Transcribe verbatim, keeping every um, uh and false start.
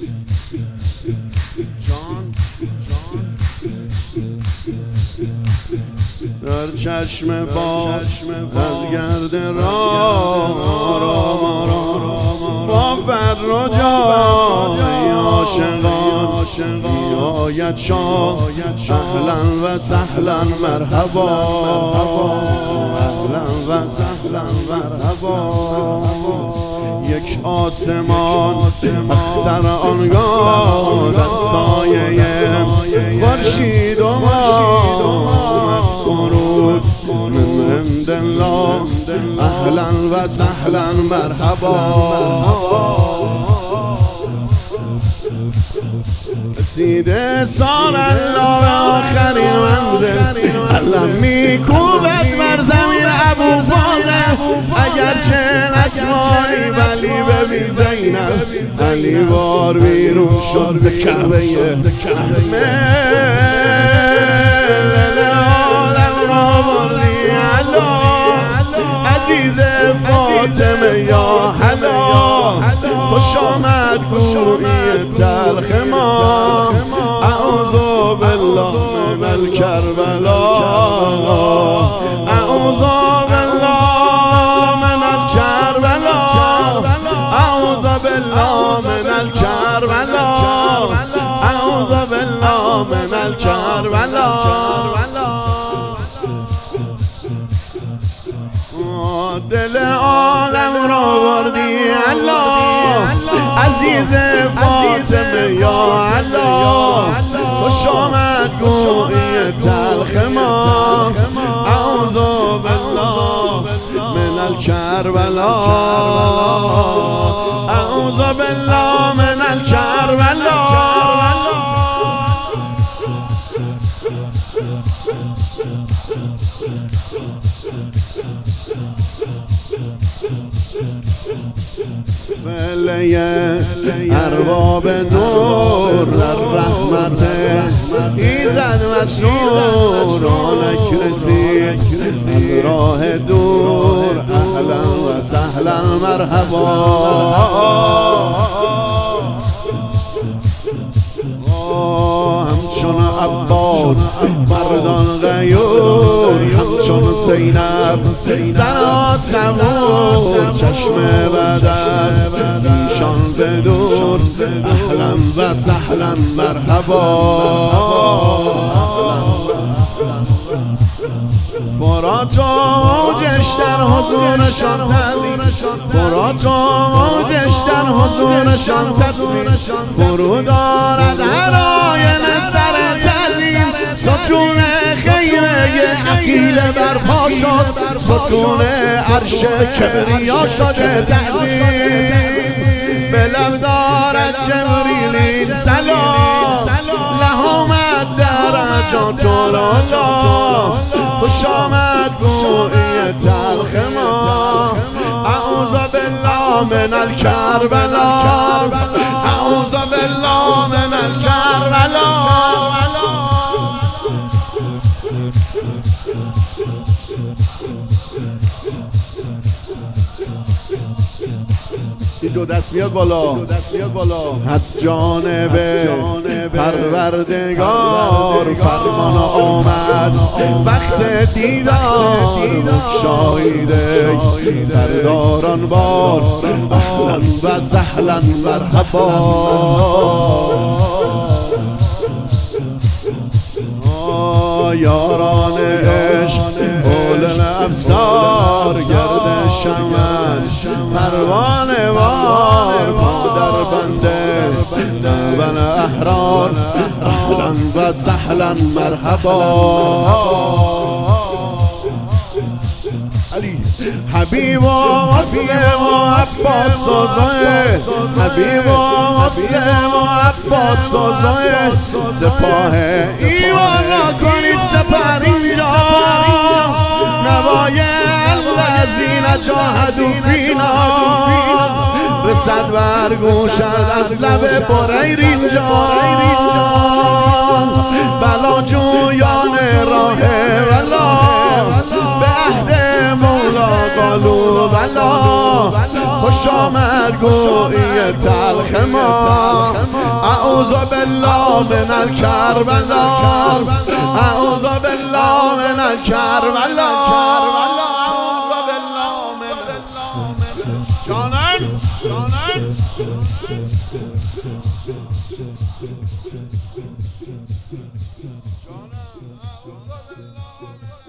در چشم باش از گرد راه با فر و جای عاشقان بیاید شاه. اهلا و سهلا مرحبا، اهلا و سهلا مرحبا. یک آسمان اختر آنگاه در سایه خورشید و ماه درود من عند الله. اهلا و سهلا مرحبا. رسیده سار الله آخرین منزل، علم میکوبد بر زمین ابو فاضل. اگرچه نتوانی ولی ببین زینب علی بار بیرون شد ز کعبه احمد. عالم را بردی علا عزیز فاطمه یا حلا. خوش آمد گویی تلخ ما، اعوذ بالله من الکربلا، اعوذ بالله من الکربلا، اعوذ بالله من الکربلا، اعوذ بالله من الکربلا. دل عالم را بردی الله عزیز فاطمه یا الله. خوش آمد گویی تلخ ما، اعوذ بالله من الکربلا، اعوذ بالله من الکربلا. فعلیه ارباب نور در رحمت ایزد مسرور. آنک رسید از راه دور، اهلا و سهلا مرحبا. همچون عباس مردان غیور، همچون زینب زنا صبور. چشم بدر ایشان بدور، اهلا و سهلا مرحبا. فرات و موجش در حضورشان تسلیم، فرات و موجش در حضورشان تسلیم. فرو دارد هر آینه سر تعظیم، ستون خیمه عقیل برپا شد، ستون عرش کبریا شده تعظیم. به لب دارد جبریل این سلام، لهامت درجات العلا. خوش آمد گویی تلخ ما، اعوذ بالله من الکربلا، اعوذ بالله من الکربلا. این دو دست میاد بالا، از جانب پروردگار فرمان آمد. وقت دیدار بگشاییده سرداران بار، اهلا و سهلا مرحبا. یاران عشق اول الابصار، گرد شمن پروانه وار. پا در بنده نوبن احرار، اهلا و سهلا مرحبا. حبیب و مسلم و عباس و زاید، حبیب و مسلم و عباس و زاید. سپاه ایمان را کنید سپر اینجا، نوای الذین جاهدوا فینا. رسد بر گوشت از لب بریر اینجا، بلا جویان راه ولا. به عهد مولا قالوا بلا، خوش آمد گویی تلخ ما. اعوذ بالله من الکربلا، اعوذ بالله من الکربلا، اعوذ بالله من جانن جانن جانن.